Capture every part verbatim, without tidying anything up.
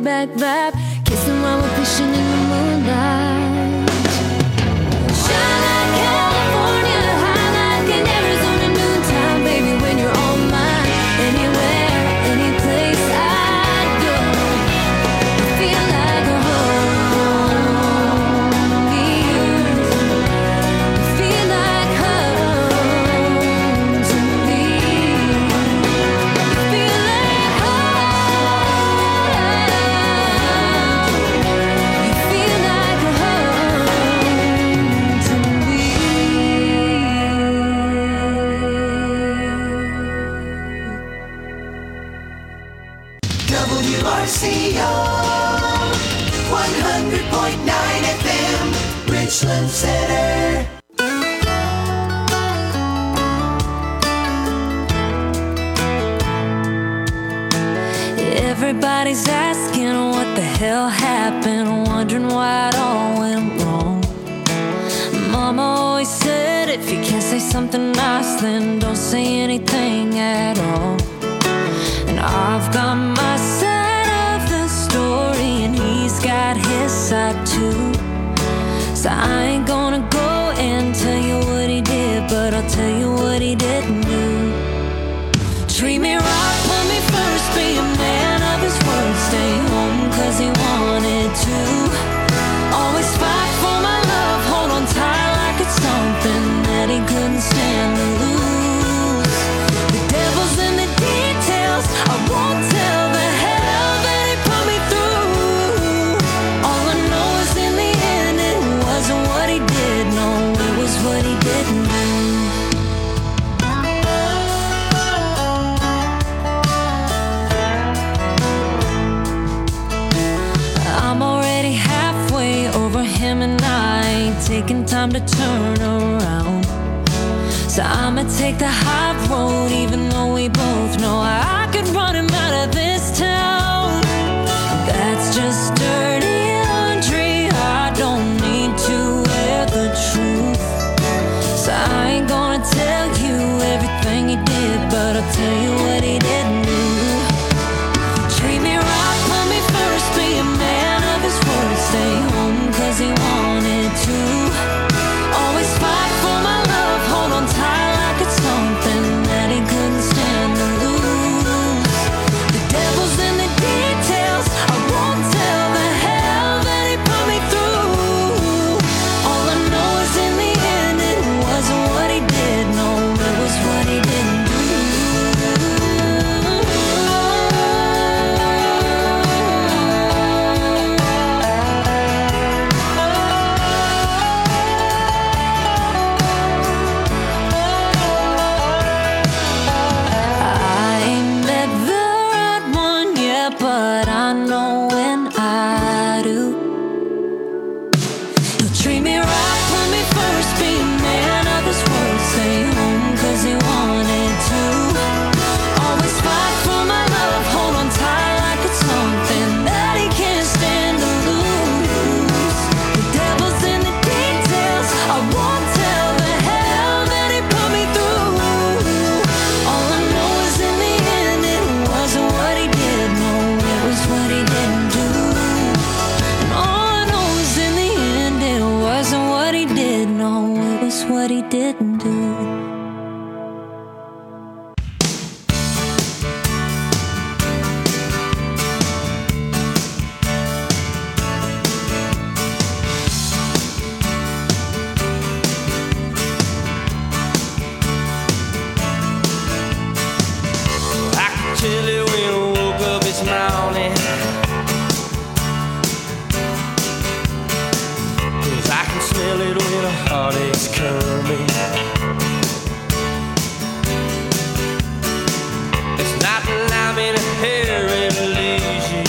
back vibe, kissing while we're fishing in the moonlight. Shine like California, high like an Arizona noontime, baby, when you're on mine. Anywhere, any place I'd go, I feel like a home to me. I feel like home to me. I feel like home. You feel like a home to me. W R C O one hundred point nine F M, Richland Center. Everybody's asking what the hell happened, wondering why it all went wrong. Mama always said if you can't say something nice, then don't say anything at all. And I've got my side of the story, and he's got his side too. So I ain't gonna go and tell you what he did, but I'll tell you what he didn't do. Treat me right, put me first, be a man of his word, stay home cause he wanted to. Always fight for my love, hold on tight like it's something that he couldn't stand to lose. The devil's in the details, I won't tell the hell that he put me through. All I know is in the end it wasn't what he did, no, it was what he didn't do. I'm already halfway over him and I ain't taking time to turn around. So I'ma take the high road even though we both know I could run him out of this town. That's just dirty laundry, I don't need to wear the truth. So I ain't gonna tell you everything he did, but I'll tell you what he didn't do. Treat me right, put me first, be a man of his word, stay home cause he wanted to. Always fight for my love, hold on tight like it's something that he couldn't stand to lose. The devil's in the details, I won't tell the hell that he put me through. All I know is in the end it wasn't what he did, no, it was what he didn't do. I ain't met the right one yet, but I know when I do. He'll treat me right, put me first, be a man of his word, stay home cause he wanted to. Always fight for my love, hold on tight like it's something that he can't stand to lose. The devil's in the details, I won't tell the hell that he put me through. All I know is in the end it wasn't what he did, no, it was what he didn't do. And all I know is in the end it wasn't what he did, no, it was what he didn't do. I can tell it when I woke up this morning, 'cause I can smell it when a heartache's coming. It's not that I'm in a hurry to lose you.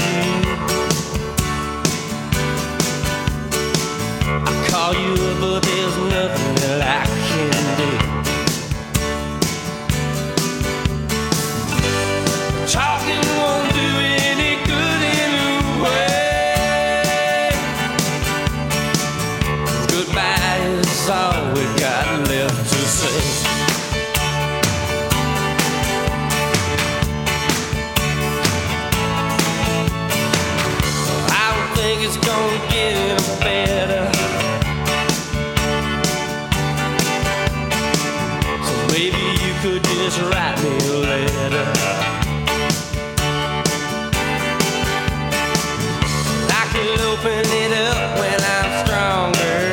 I call you up, but there's nothing that I can do. Talking won't do any good anyway. Goodbye is all we got left write me a letter. I can open it up when I'm stronger.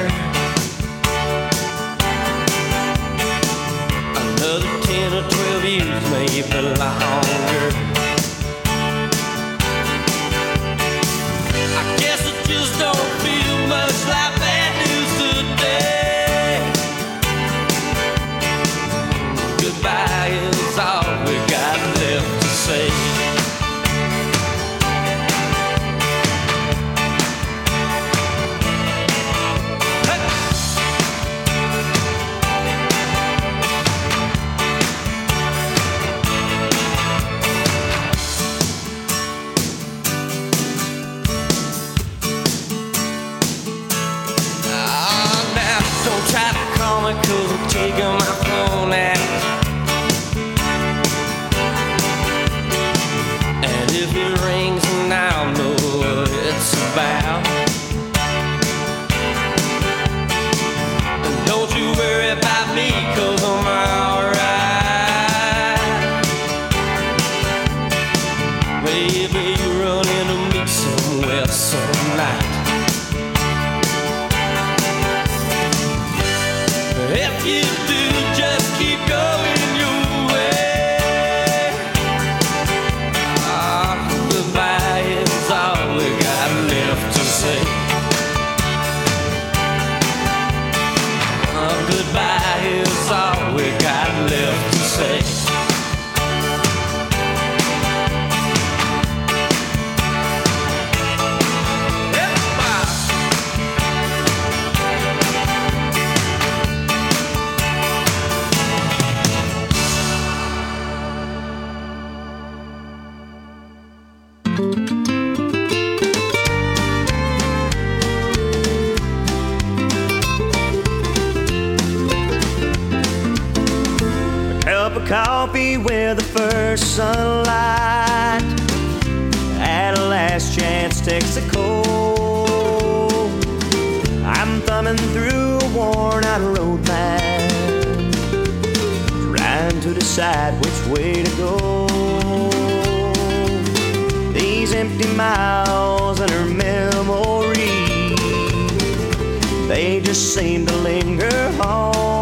Another ten or twelve years, maybe longer. I guess it just don't feel much like bad news today. Goodbye is all we got left to say. Cause I'm taking my phone out, and if it rings and I'll know what it's about. And don't you worry about me, cause I'm alright. Maybe you run into me somewhere some night. If you do, just keep going your way. Ah, goodbye is all we got left to say. Ah, goodbye is all we got left to say. Coffee with the first sunlight, at a last chance Texaco. I'm thumbing through a worn out road map, trying to decide which way to go. These empty miles and her memory, they just seem to linger on.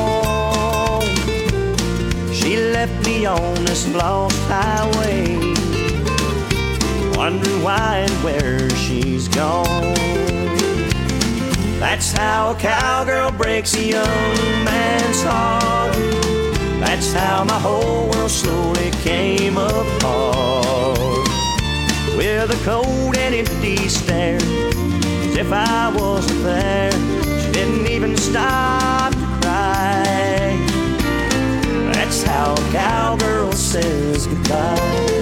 She left me on this lost highway, wondering why and where she's gone. That's how a cowgirl breaks a young man's heart. That's how my whole world slowly came apart. With a cold and empty stare, as if I wasn't there. She didn't even stop to cry. That's how a cowgirl says goodbye.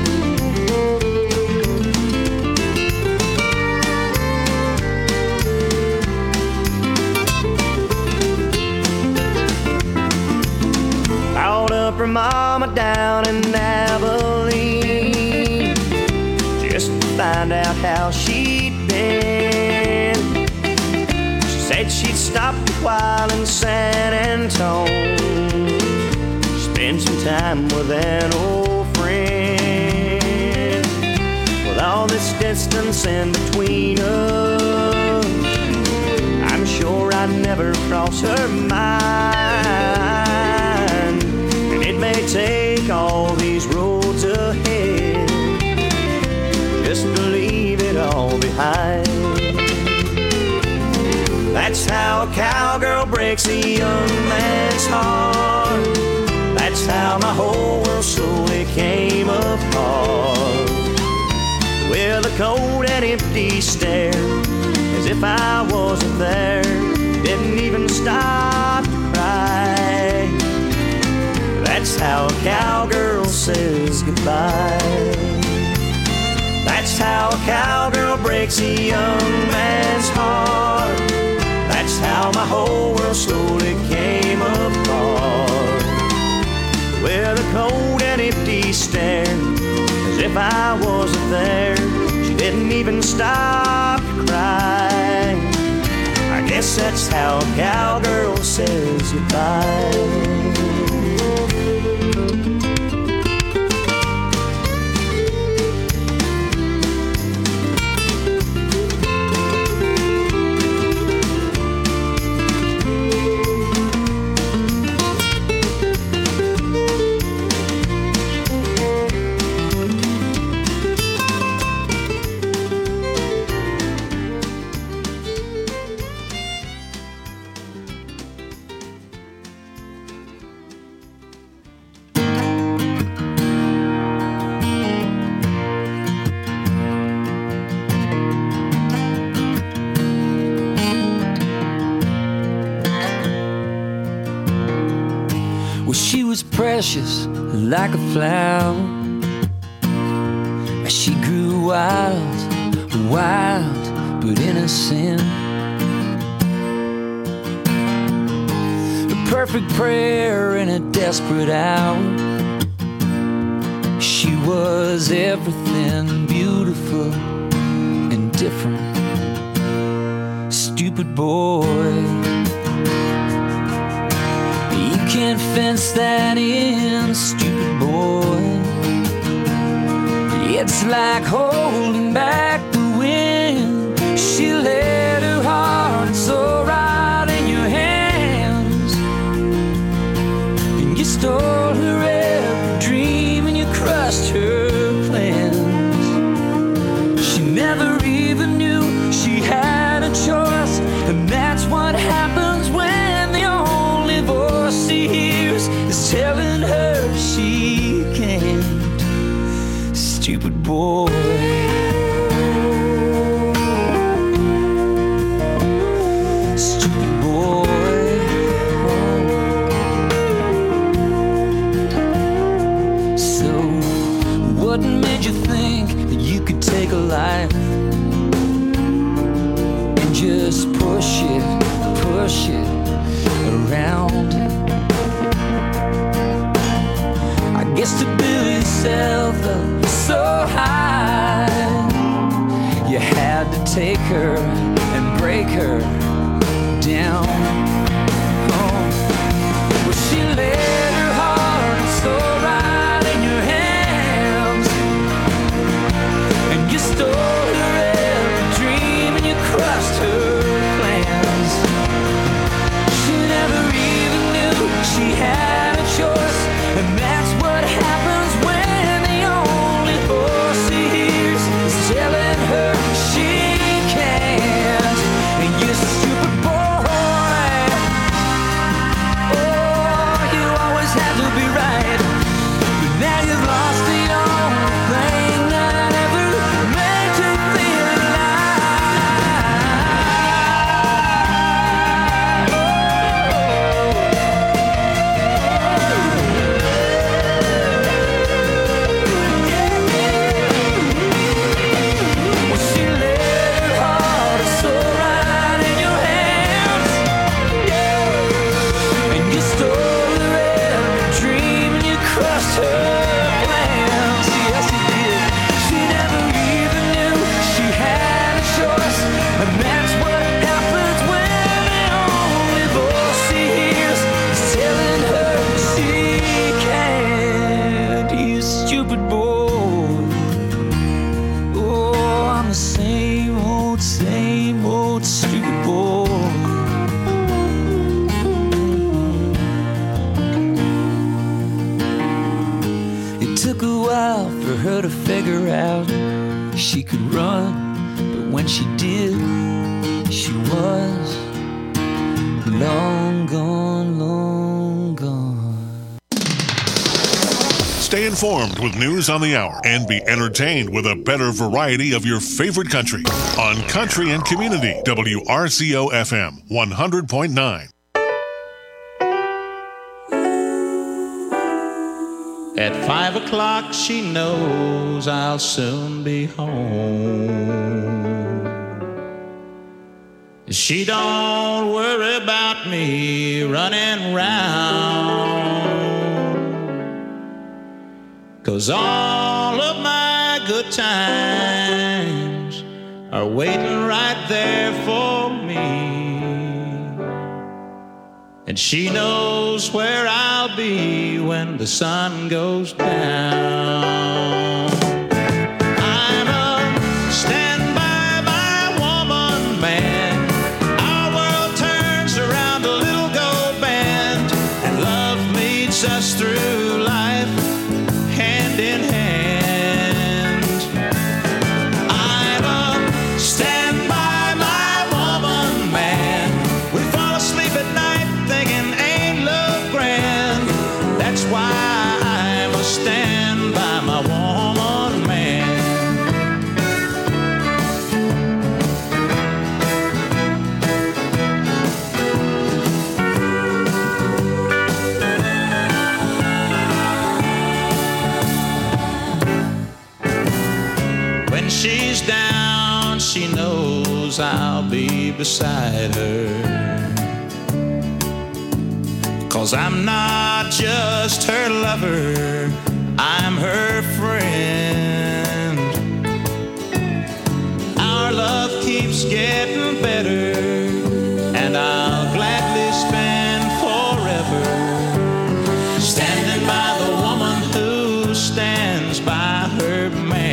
Called up her mama down in Abilene, just to find out how she'd been. She said she'd stopped a while in San Antonio, spend some time with an old friend. With all this distance in between us, I'm sure I'd never cross her mind. And it may take all these roads ahead just to leave it all behind. That's how a cowgirl breaks a young man's heart. That's how my whole world slowly came apart. With a cold and empty stare, as if I wasn't there. Didn't even stop to cry. That's how a cowgirl says goodbye. That's how a cowgirl breaks a young man's heart. That's how my whole world slowly came apart. With a cold and empty stare, as if I wasn't there. She didn't even stop to cry. I guess that's how a cowgirl says goodbye. precious like a flower. She grew wild, wild but innocent. A perfect prayer in a desperate hour. She was everything beautiful and different. Stupid boy, you can't fence that in, stupid boy. It's like holding back the wind. She let her heart and soul right in your hands, and you stole her every dream and you crushed her plans. She never even knew she had a choice, and that's what happens when the only voice she hears is telling her she can't. Stupid boy. Stupid boy. So, what made you think that you could take a life and just push it, push it around? I guess to build yourself up so high, you had to take her and break her down. Oh, well, she laid her heart and soul right in your hands, and you stole her every dream and you crushed her plans. She never even knew she had a choice, and that's what happens when the only voice she hears is telling her she can't. And you stupid boy, oh, you always have to be right, but now you've lost the only thing that ever made you feel to figure out she could run, but when she did, she was long gone, long gone. Stay informed with news on the hour and be entertained with a better variety of your favorite country on Country and Community, W R C O F M one hundred point nine. At five o'clock she knows I'll soon be home. She don't worry about me running round, 'cause all of my good times are waiting right there for me. And she knows where I'll be when the sun goes down. I'm a stand by my woman man. Our world turns around a little gold band, and love leads us through life hand in hand. I'm a stand by my woman man. We fall asleep at night thinking ain't love grand. That's why I must stand by my woman man. when she's down, she knows I'll be beside her. 'Cause I'm not just her lover, I'm her friend. Our love keeps getting better, and I'll gladly spend forever standing by the woman who stands by her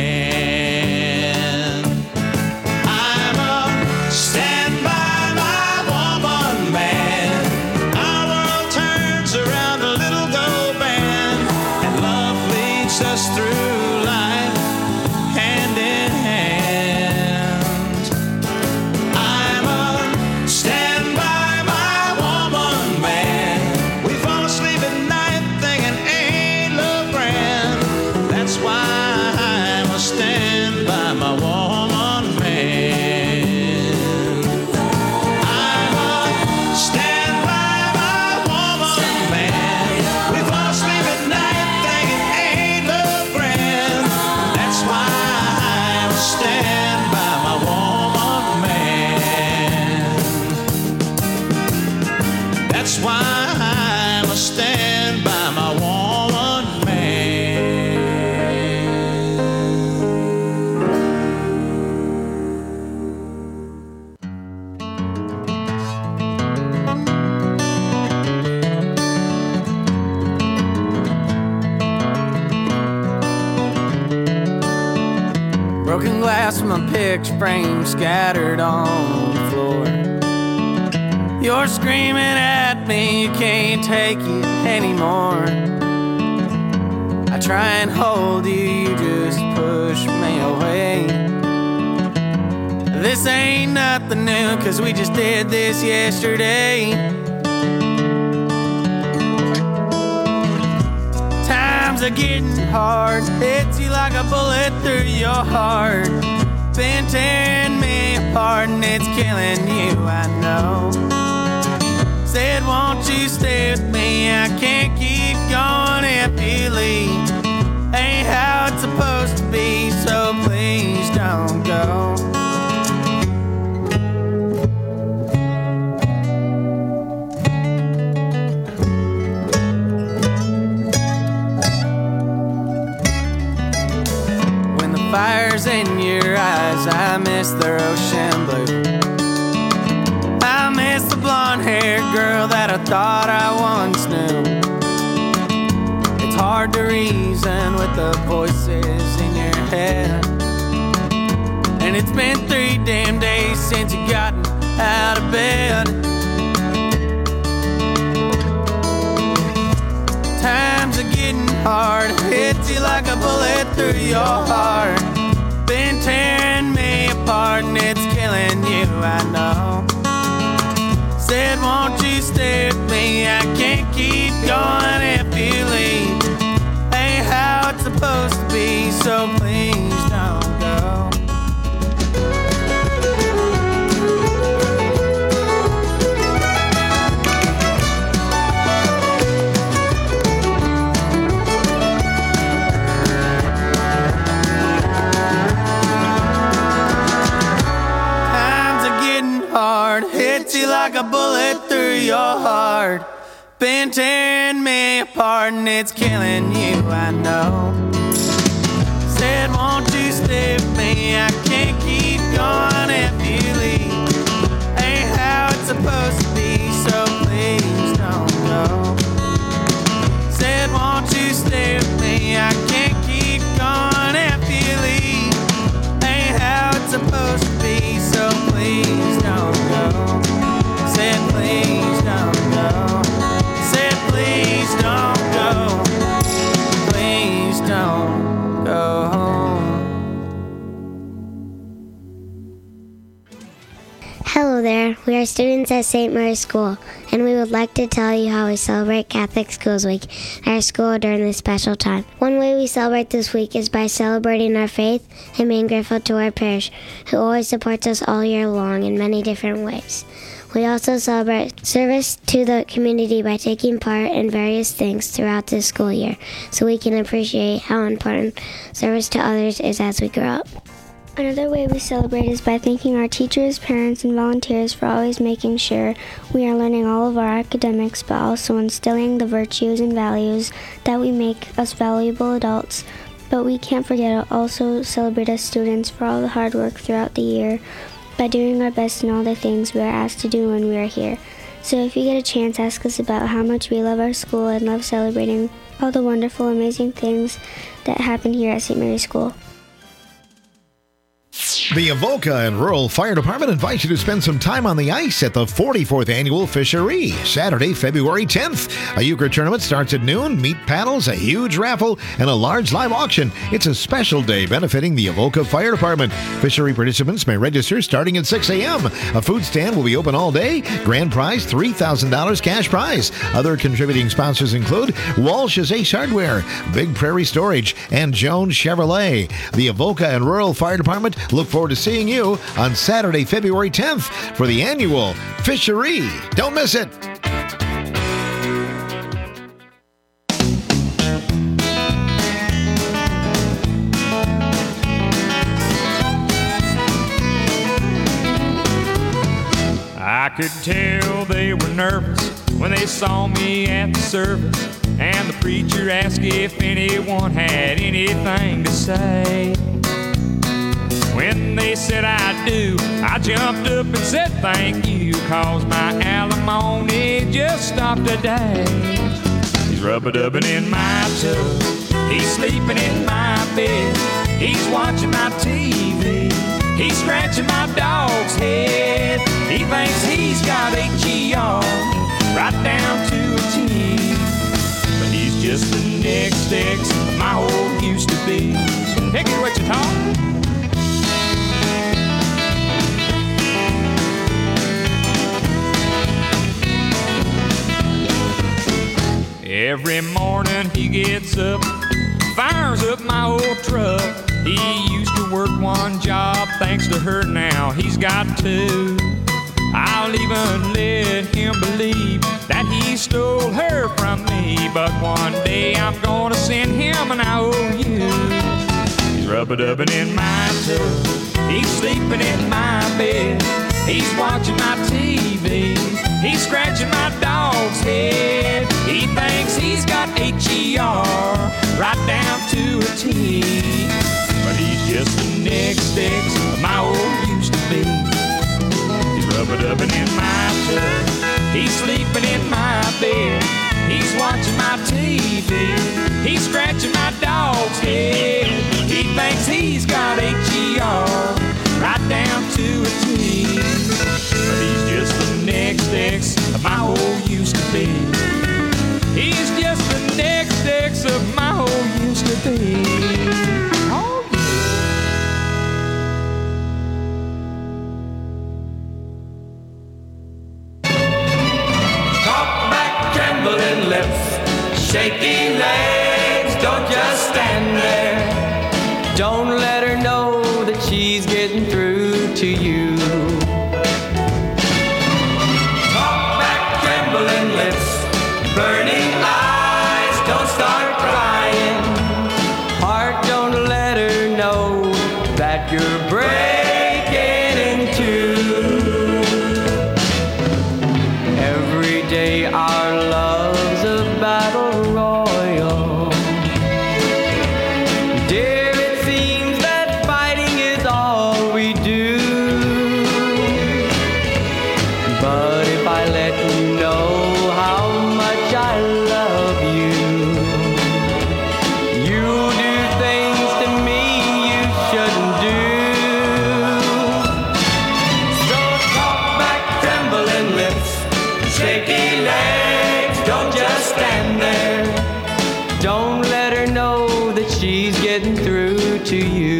man. I'm a stand by my woman man. Our world turns around a little gold band, and love leads us through life hand in hand. I'm a stand by my woman man. We fall asleep at night thinking ain't love grand. That's why I'm a stand by my woman man. I'm a stand by my woman man. We fall asleep at night thinking ain't love grand. That's why I'm a stand by my woman man. That's why I'm a stand by my woman man. Broken glass from my picture frame scattered on the floor. You're screaming at me, you can't take it anymore. I try and hold you, you just push me away. This ain't nothing new, 'cause we just did this yesterday. Times are getting hard, hits you like a bullet through your heart. Been tearing me apart and it's killing you, I know. Said, won't you stay with me? I can't keep going if you leave. Ain't how it's supposed to be, so please don't go. When the fire's in your eyes, I miss the ocean blue. I miss the blonde-haired girl that I thought I once knew. It's hard to reason with the voices in your head. And it's been three damn days since you gotten out of bed. Times are getting hard, hits you like a bullet through your heart. Been tearing me apart and it's killing you, I know. Said, won't you stay with me? I can't keep going if you leave. Ain't how it's supposed to be, so please don't go. Times are getting hard, hits you like a bullet through your heart. Been tearing me apart and it's killing you, I know. Said, won't you stay with me? I can't keep going if you leave. Ain't how it's supposed to be, so please don't go. Said, won't you stay with me? I can't keep going if you leave. Ain't how it's supposed to be, so please don't go. Said, please don't go. Said, please don't go. Please don't go home. Hello there, we are students at Saint Mary's School, and we would like to tell you how we celebrate Catholic Schools Week at our school during this special time. One way we celebrate this week is by celebrating our faith and being grateful to our parish, who always supports us all year long in many different ways. We also celebrate service to the community by taking part in various things throughout this school year, so we can appreciate how important service to others is as we grow up. Another way we celebrate is by thanking our teachers, parents, and volunteers for always making sure we are learning all of our academics, but also instilling the virtues and values that we make us valuable adults. But we can't forget to also celebrate as students for all the hard work throughout the year by doing our best in all the things we are asked to do when we are here. So if you get a chance, ask us about how much we love our school and love celebrating all the wonderful, amazing things that happen here at Saint Mary's School. The Avoca and Rural Fire Department invites you to spend some time on the ice at the forty-fourth Annual Fishery, Saturday, February tenth. A euchre tournament starts at noon, meat paddles, a huge raffle, and a large live auction. It's a special day benefiting the Avoca Fire Department. Fishery participants may register starting at six a.m. A food stand will be open all day. Grand prize, three thousand dollars cash prize. Other contributing sponsors include Walsh's Ace Hardware, Big Prairie Storage, and Jones Chevrolet. The Avoca and Rural Fire Department look forward to seeing you on Saturday, February tenth for the annual Fishery. Don't miss it. I could tell they were nervous when they saw me at the service, and the preacher asked if anyone had anything to say. When they said I do, I jumped up and said thank you, cause my alimony just stopped today. He's rub-a-dubbing in my tub, he's sleeping in my bed, he's watching my T V, he's scratching my dog's head. He thinks he's got H E R right down to a T, but he's just the next ex of my old used to be. Pick it what you talk. Every morning he gets up, fires up my old truck. He used to work one job, thanks to her now he's got two. I'll even let him believe that he stole her from me, but one day I'm gonna send him an I O U. He's rub-a-dubbing in my tub, he's sleeping in my bed, he's watching my T V, he's scratching my dog's head. He thinks he's got H E R right down to a T, but he's just the next ex of my old used to be. He's rub-a-dubbing in my tub, he's sleeping in my bed, he's watching my T V, he's scratching my dog's head. He thinks he's got H E R right down to a T, but he's just the next ex of my old used to be. He's just the next ex of my old used to be. Oh, yeah. Talk back, trembling lips, shaking legs, don't just stand there. Don't let her know that she's getting through to you. Talk back, trembling lips, burning eyes, don't start crying. Heart, don't let her know that you're breaking in two. Every day our love's a battle royal. Dear, it seems that fighting is all we do. But if I let you know how much I love you, you'll do things to me you shouldn't do. So talk back, trembling lips, shaky legs, don't just stand there. Don't let her know that she's getting through to you.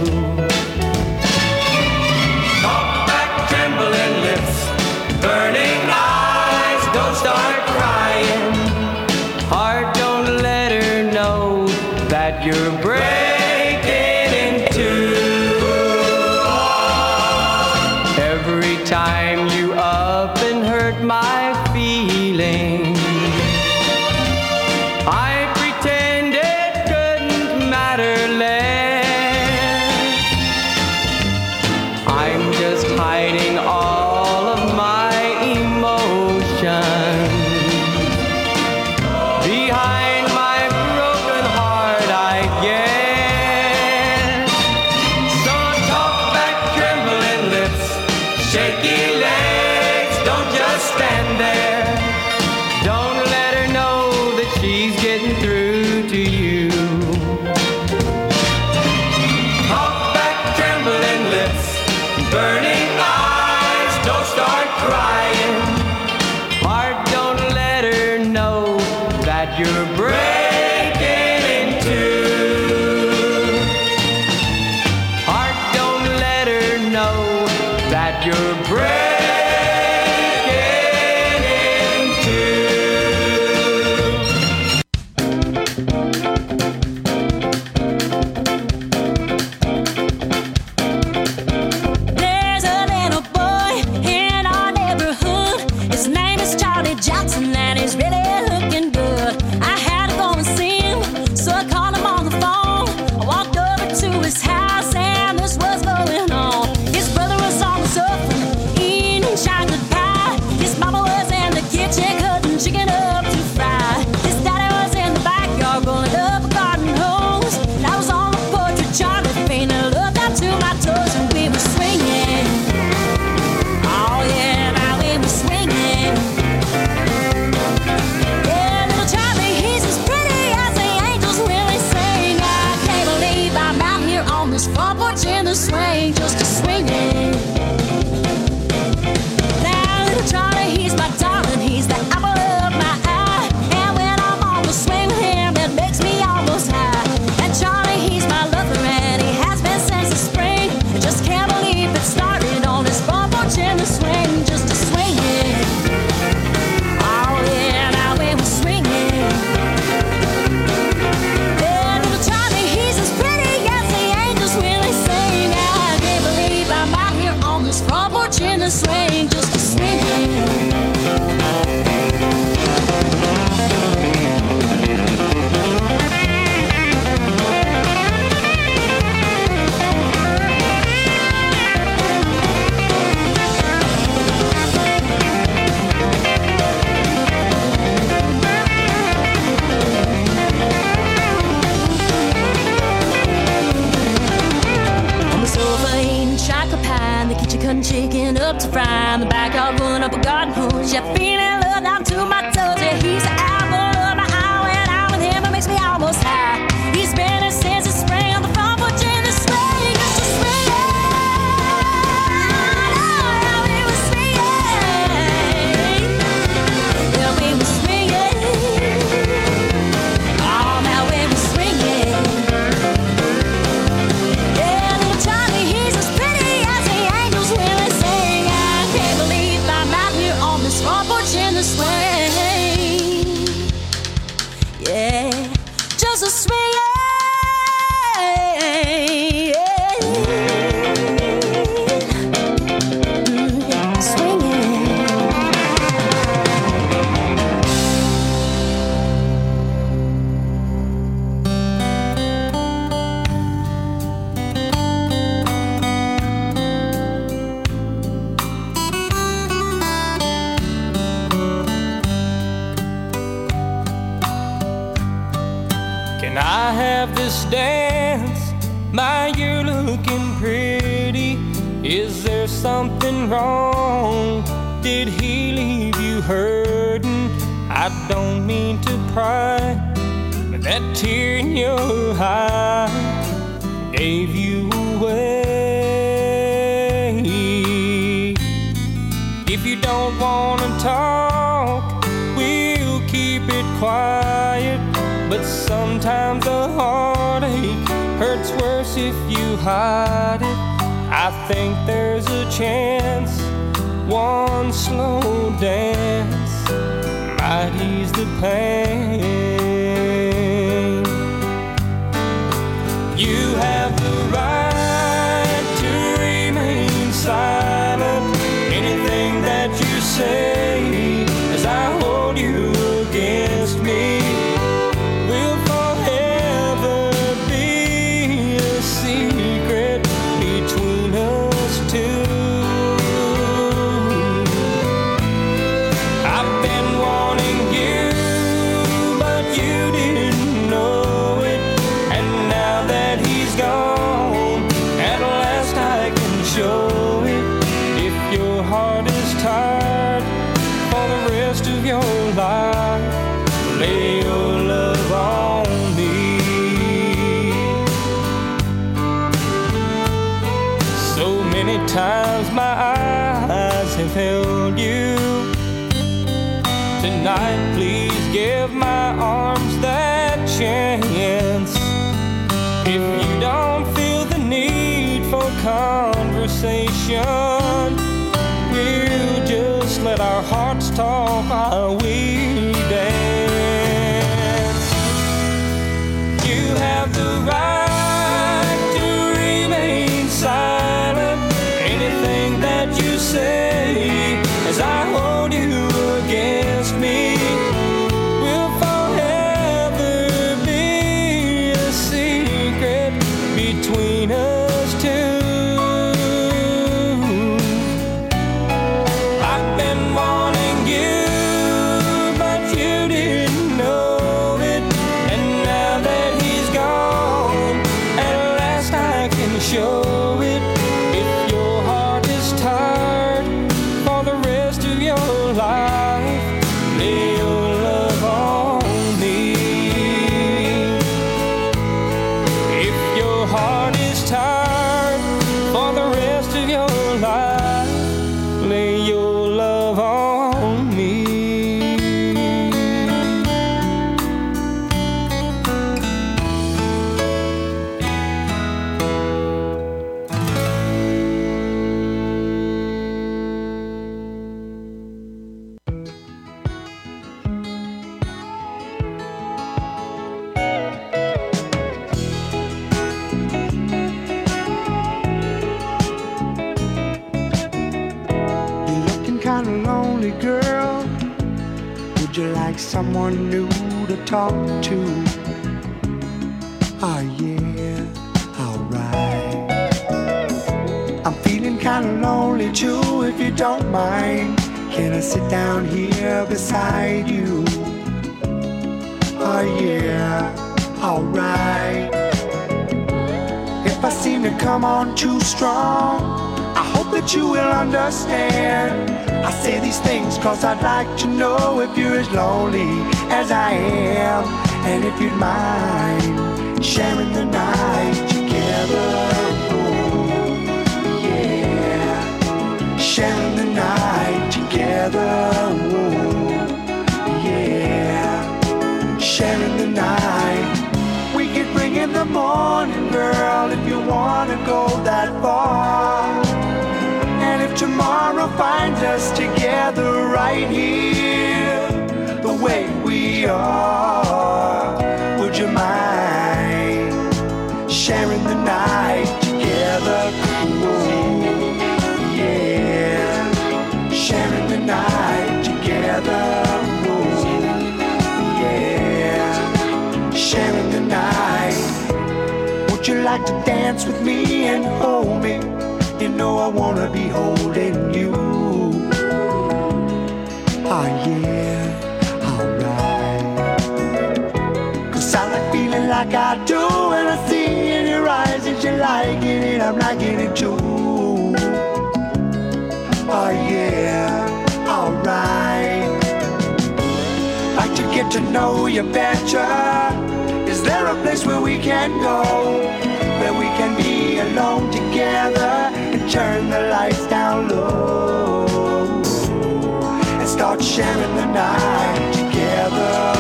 Talk back, trembling lips, burning eyes, don't start crying. Heart, don't let her know that you're breaking in two. Every time you up and hurt my feelings, I pretend it couldn't matter less. phone. I walked over to his house and this was going on. His brother was on the sofa eating chocolate pie. His mama was in the kitchen cutting chicken up to fry. His daddy was in the backyard rolling up a garden hose. And I was on the porch with Charlie painted up down to my toes, and we were swinging. Oh yeah, now we were swinging. Yeah, little Charlie, he's as pretty as the angels really sing. I can't believe I'm out here on this front porch in the swing, just a swinging. Now little Charlie, he's my darling, he's the apple of my eye. And when I'm on the swing with him, it makes me almost high. And Charlie, he's my lover, and he has been since the spring. I just can't believe it started on this front porch in the swing, just a swinging. Oh yeah, now we were swinging. Yeah, little Charlie, he's as pretty as the angels really sing. I can't believe I'm out here on this front porch in the swing, just a swinging. On the sofa eating chocolate pie, in the kitchen cutting chicken up to fry, in the backyard rolling up a garden hose. Yeah, feeling love down to my toes. Yeah, he's the apple of my eye. When I'm with him, it makes me almost high. He's been here since the spring on the front porch in the swing, just a swing. Oh, we were swinging. Yeah, we were swinging. Oh, now we were swinging. Yeah, little Charlie, he's as pretty as the angels really sing. I can't believe I'm out here on this front porch in the swing. Yeah, just a swing. Yeah, swinging. Can I have this dance? My, you're looking pretty. Is there something wrong? Did he leave you hurting? I don't mean to pry, but that tear in your eye gave you away. If you don't wanna talk, we'll keep it quiet. But sometimes the heartache hurts worse if you hide it. I think there's a chance one slow dance might ease the pain. You have the right to remain silent. Anything that you say as I hold you against me will forever be a secret between us two. I've been wanting you, but you didn't know it. And now that he's gone, at last I can show it. If your heart is tired for the rest of your life, lay your love on me. So many times my eyes have held you. Tonight, please give my arms that chance. If you don't feel the need for conversation, we'll just let our hearts talk while we dance. You have the right to remain silent. Anything that you say as I hold you against me will forever be a secret you like someone new to talk to? Oh yeah, alright. I'm feeling kinda lonely too, if you don't mind. Can I sit down here beside you? Oh yeah, alright. If I seem to come on too strong, I hope that you will understand. I say these things cause I'd like to know if you're as lonely as I am, and if you'd mind sharing the night together. Oh, yeah, sharing the night together. Oh, yeah, sharing the night. We could bring in the morning, girl, if you wanna go that far. And if tomorrow finds us together right here, the way we are, would you mind sharing the night together? Ooh, yeah, sharing the night together. Ooh, yeah, sharing the night. Would you like to dance with me and hold me? You know I wanna be holding you. Oh yeah, alright. Cause I like feeling like I do when I see in your eyes that you're liking it, I'm liking it too. Oh yeah, alright. Like to get to know you better. Is there a place where we can go, where we can be alone together and turn the lights down low and start sharing the night together?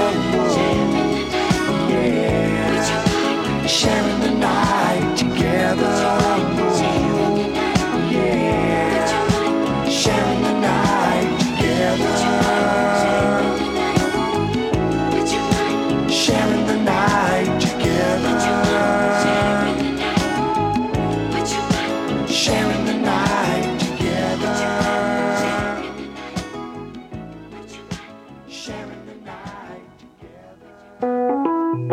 Yeah, sharing the night together. Yeah, sharing the night together. Sharing the night together. Sharing the night together. Sharing the night together.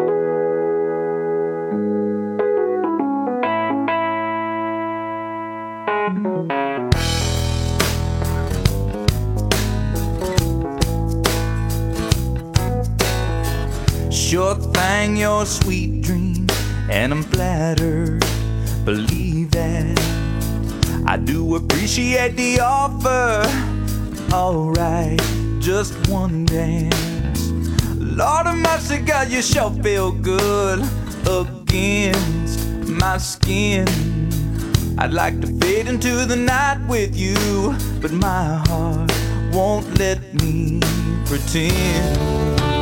Sure thing, you're a sweet dream, and I'm flattered, believe that. I do appreciate the offer. Alright, just one dance. Lord of mercy, God, you sure feel good against my skin. I'd like to fade into the night with you, but my heart won't let me pretend.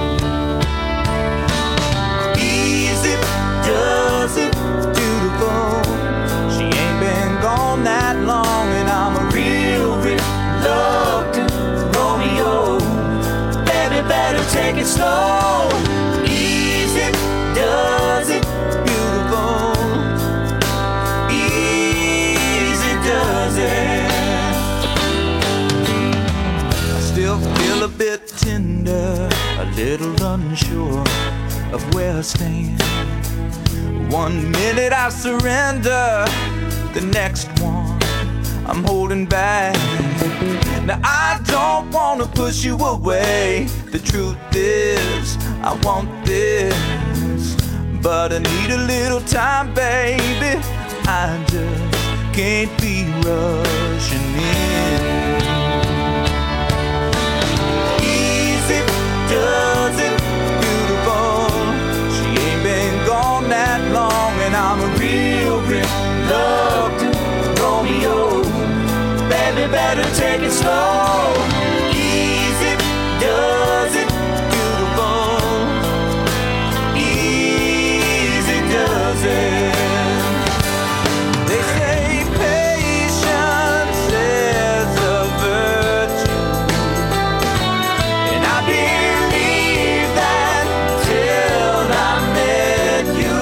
Does it beautiful? She ain't been gone that long, and I'm a real reluctant Romeo. Baby, better take it slow. Easy does it beautiful. Easy does it. I still feel a bit tender, a little unsure of where I stand. One minute I surrender, the next one I'm holding back. Now I don't wanna push you away. The truth is, I want this, but I need a little time, baby. I just can't be rushing in. Easy does it beautiful. She ain't been gone that long, and I'm a real reluctant Romeo. Baby, better take it slow. Easy does it beautiful. Easy does it. They say patience is a virtue, and I believe that till I met you.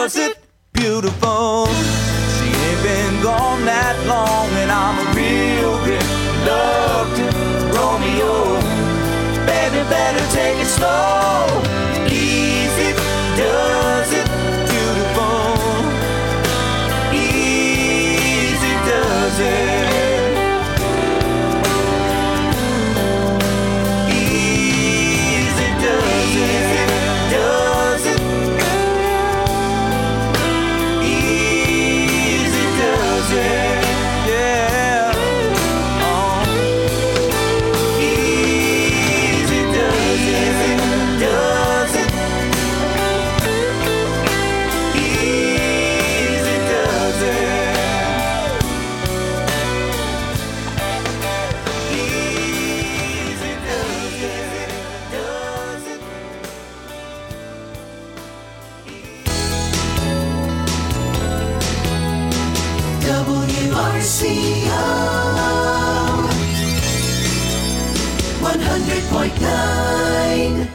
does it beautiful. She ain't been gone that long, and I'm a real reluctant Romeo. Baby, better take it slow. Easy does it beautiful. Easy does it. W R C O one hundred point nine.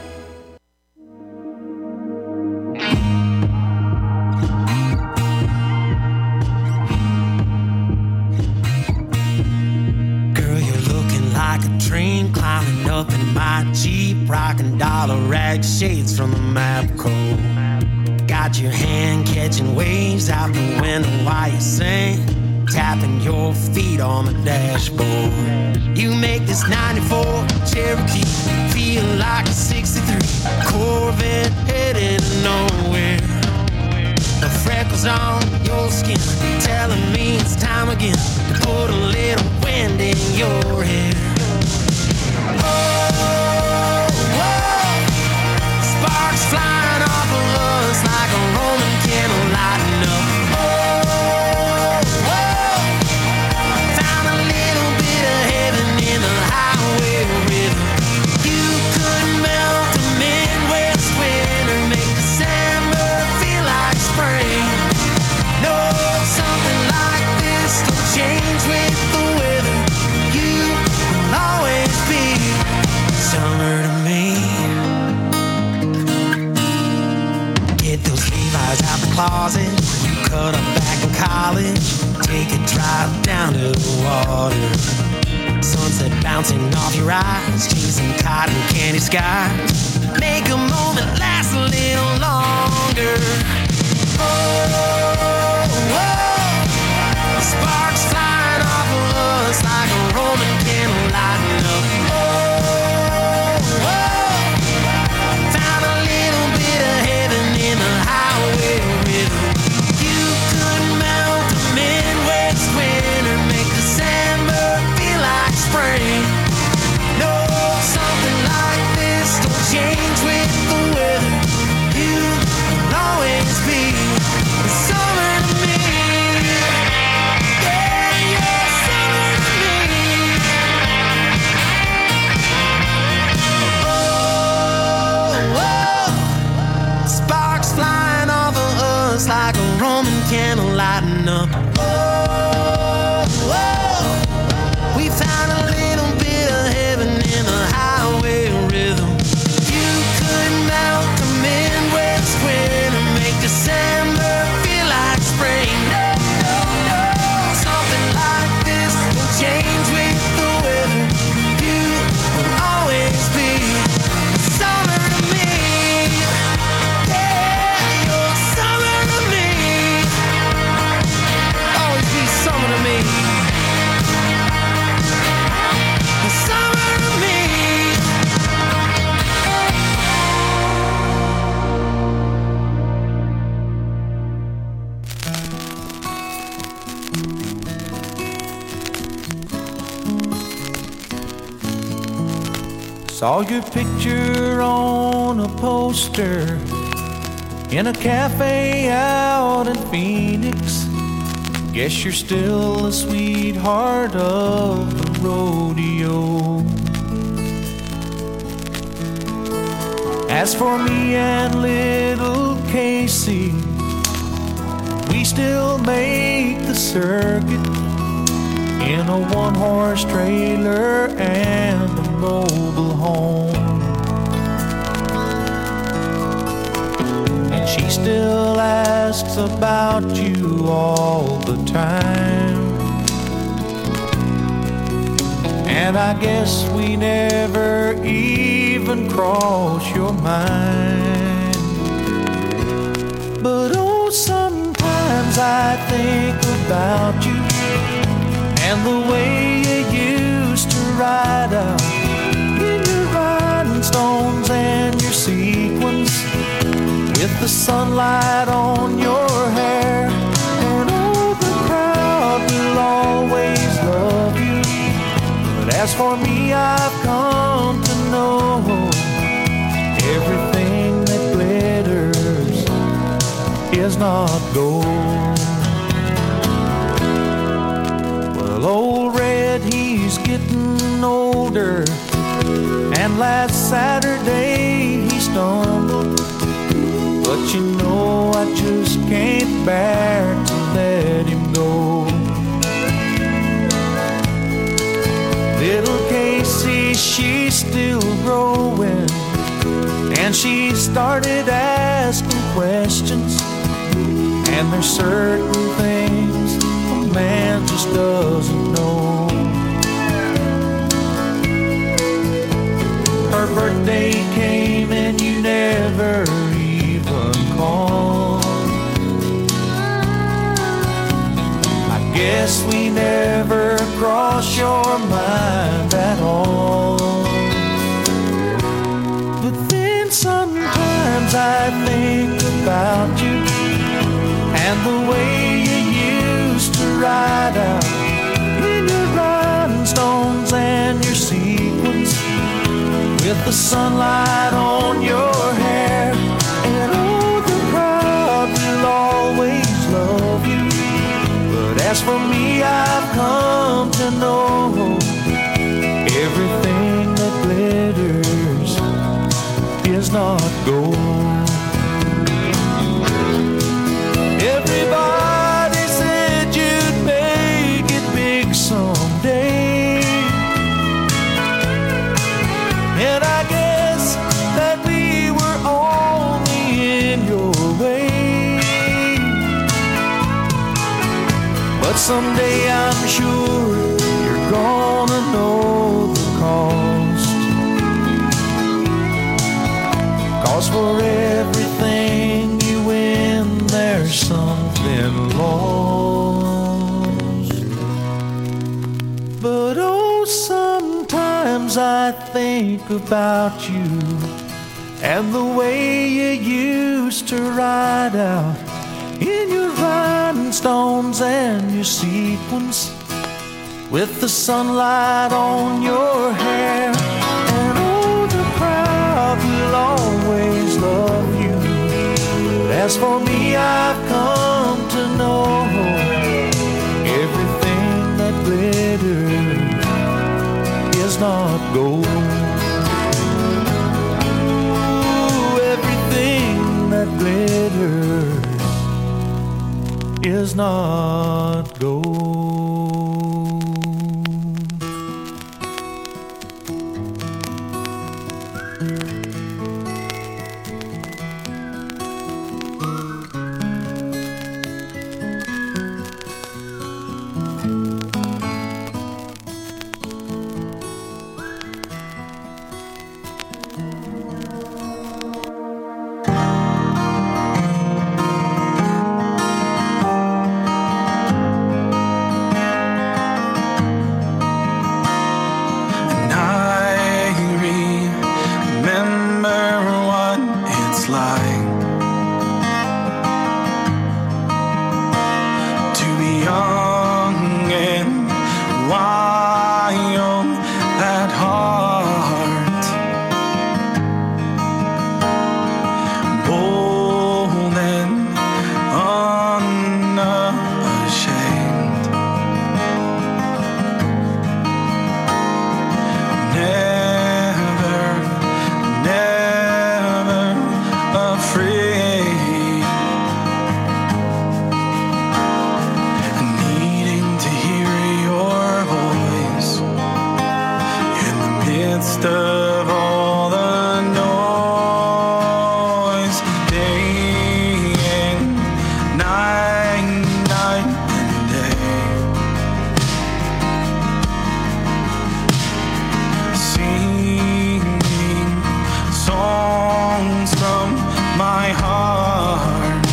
Girl, you're looking like a train climbing up in my Jeep, rocking dollar rag shades from the Mapco. Got your hand catching waves out the window while you sing, tapping your feet on the dashboard. You make this ninety-four Cherokee feel like a sixty-three Corvette heading nowhere. The freckles on your skin telling me it's time again to put a little wind in your hair. Oh, whoa. Sparks flying off of us like a Roman candle lighting up. Oh, whoa. Found a little bit of heaven in the highway rhythm. You could melt a Midwest winter, make December feel like spring. No, something like this don't change with the weather. You will always be summer to me. Get those Levi's out the closet. You cut up back in college. Take a drive down to the water. Sunset bouncing off your eyes, chasing cotton candy skies. Make a moment last a little longer. Oh, whoa. Sparks flying off of us like a Roman candle lighting up. Oh, whoa. Found a little bit of heaven in the highway rhythm. You could melt a Midwest winter, make December feel like spring. No, something like this don't change with the weather. You will always be the summer to me. Yeah, you're summer to me. Oh, whoa. Sparks flying off of us like a Roman candle lighting up. Oh, whoa. We found a little bit of heaven in the highway rhythm. You could melt the Midwest winter, make December feel like spring. No, no, no. Something like this will change with the weather. You will always be summer to me. Yeah, you're summer to me. Always be summer to me. Summer to me. Saw your picture on a poster in a cafe out in Phoenix. Guess you're still the sweetheart of the rodeo. As for me and little Casey, we still make the circuit in a one-horse trailer and a mobile home. And she still asks talks about you all the time. And I guess we never even cross your mind. But oh, sometimes I think about you and the way you used to ride out in your rhinestones and your sequins, with the sunlight on your hair. And oh, the crowd will always love you. But as for me, I've come to know everything that glitters is not gold. Well, old Red, he's getting older, and last Saturday he stumbled. But you know I just can't bear to let him go. Little Casey, she's still growing, and she started asking questions. And there's certain things a man just doesn't know. Her birthday came and you never even called. I guess we never crossed your mind at all. But then sometimes I think about you and the way you used to ride out in your rhinestones and your sequins, with the sunlight on your hair. And oh, the crowd will always love you. But as for me, I've come to know everything that glitters is not gold. Everybody said you'd make it big someday, and I guess that we were only in your way. But someday I'm sure you're gonna know the cost. 'Cause for everything you win, there's something lost. But oh, sometimes I think about you and the way you used to ride out in your rhinestones and your sequins, with the sunlight on your hair. And oh, the crowd will always love you. But as for me, I've come to know everything that glitters is not gold. Ooh, everything that glitters is not gold. heart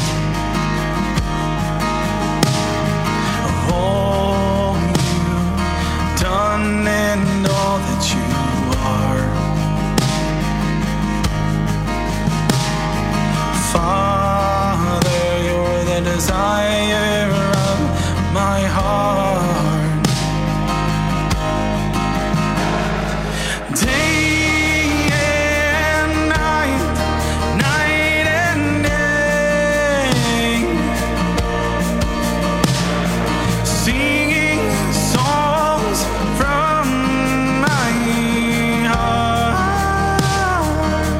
of all you've done and all that you are. Father, you're the desire of my heart. Day and night, night and day, singing songs from my heart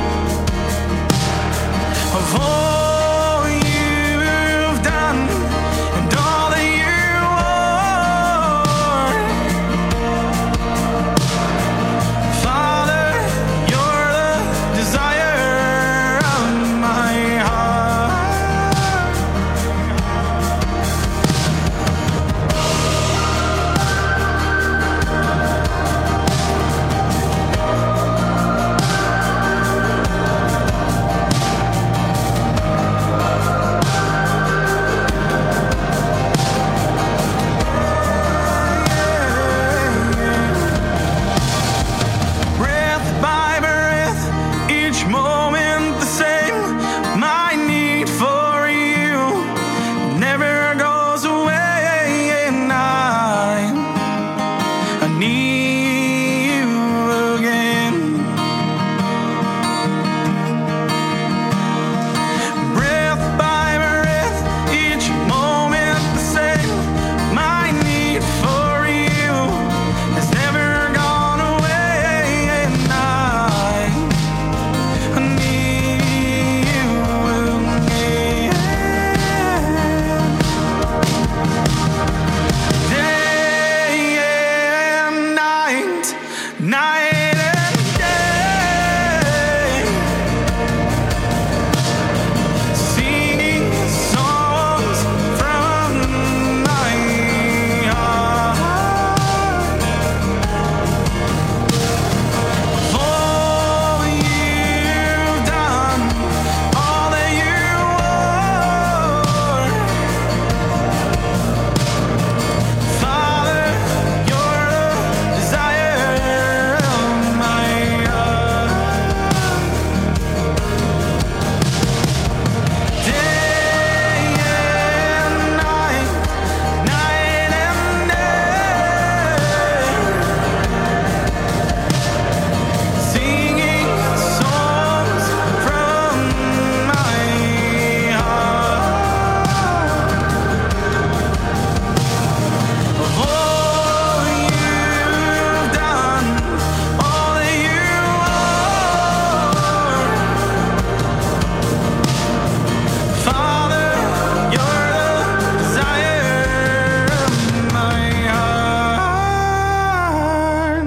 of all you've done and all that you are. Father, you're the desire of my heart. Breath by breath, each moment the same. My need for you never goes away, and I, I need you again. Breath by breath, each moment the same. My need for you has never gone away, and I, I need you again. Day and night, night and day, singing songs from my heart. All you've done, all that you are. Father, you're the desire of my heart. Day and night, night and day, singing songs from my heart of all you've done, all that you are. Father, you're the desire of my heart.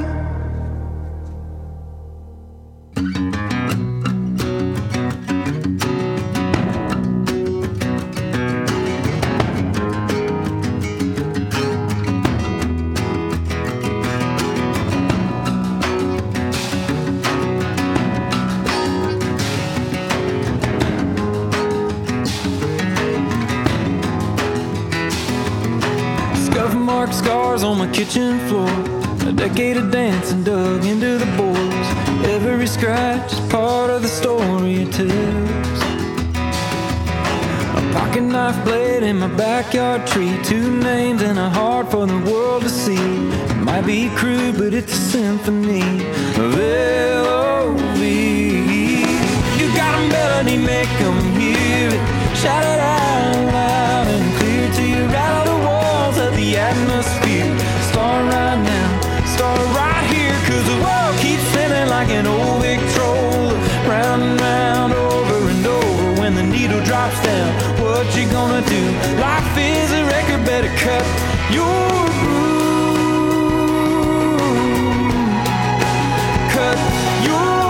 Scuff mark scars on my kitchen floor. A decade of dancing dug into the boards. Every scratch is part of the story it tells. A pocket knife blade in my backyard tree. Two names and a heart for the world to see. It might be crude, but it's a symphony of L O V E. You got a melody, make 'em hear it. Shout it out loud and clear till you rattle the walls of the atmosphere. Start right now, start right here, 'cause the world keeps spinning like an old Victrola. Round and round, over and over. When the needle drops down, what you gonna do? Life is a record, better cut your groove. Cut your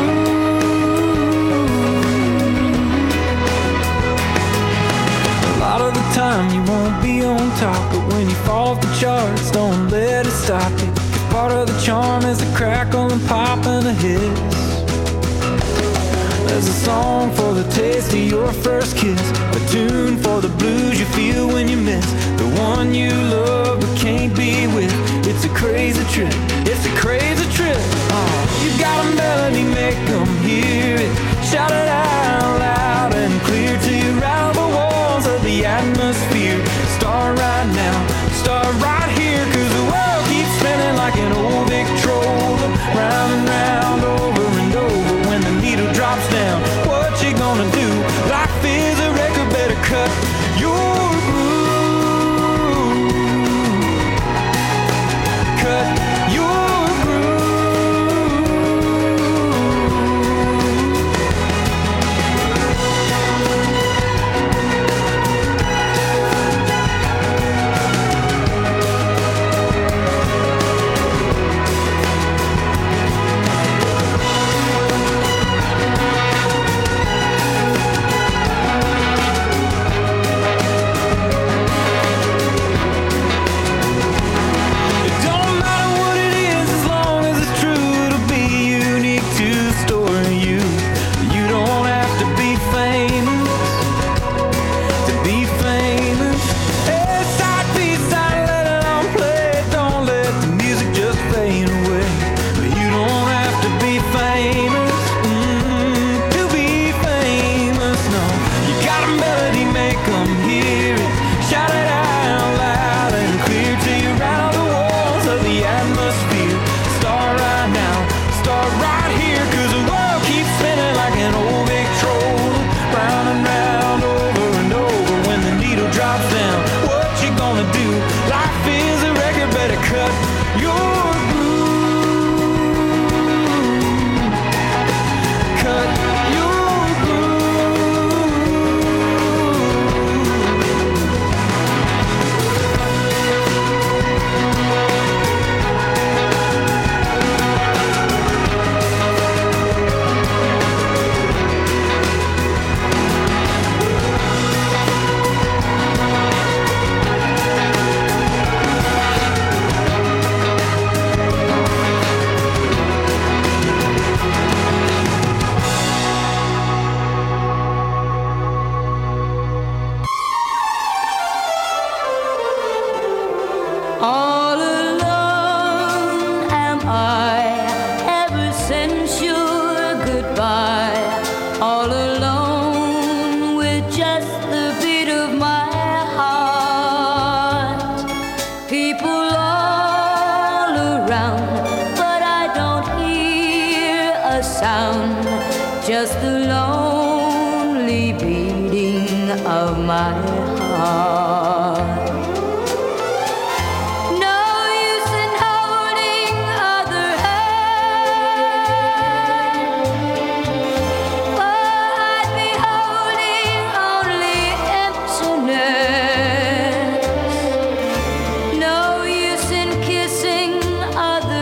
groove. A lot of the time you won't be on top, but when you fall off the charts, don't let it stop you. 'Cause part of the charm is a crackle and pop and a hiss. There's a song for the taste of your first kiss, a tune for the blues you feel when you miss the one you love but can't be with. It's a crazy trip, it's a crazy trip. Oh, you got a melody, make them hear it. Shout it out loud and clear till you rattle the walls of the atmosphere. Start right now, start right here, cause the world keeps spinning like an old Victrola, round and round, over and over. When the needle drops down, what you gonna do? Life is a record, better cut your groove. Cut your just the lonely beating of my heart. No use in holding other hand, for I'd be holding only emptiness. No use in kissing other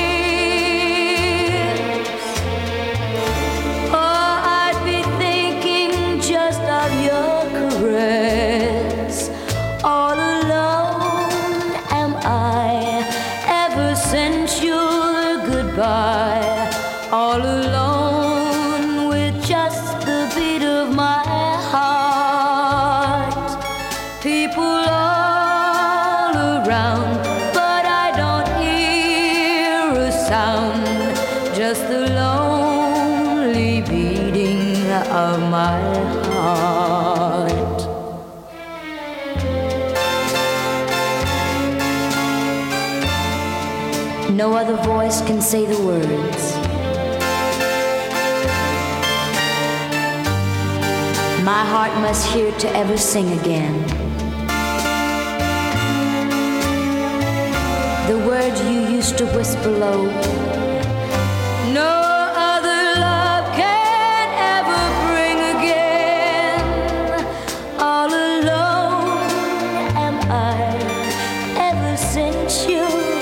lips, for I'd be thinking just of your caress. All alone am I ever since your goodbye. All alone with just the beat of my heart. People all around, but I don't hear a sound. Just the lonely beating of my heart. No other voice can say the words. My heart must hear to ever sing again. The words you used to whisper low. No other love can ever bring again. All alone am I ever since you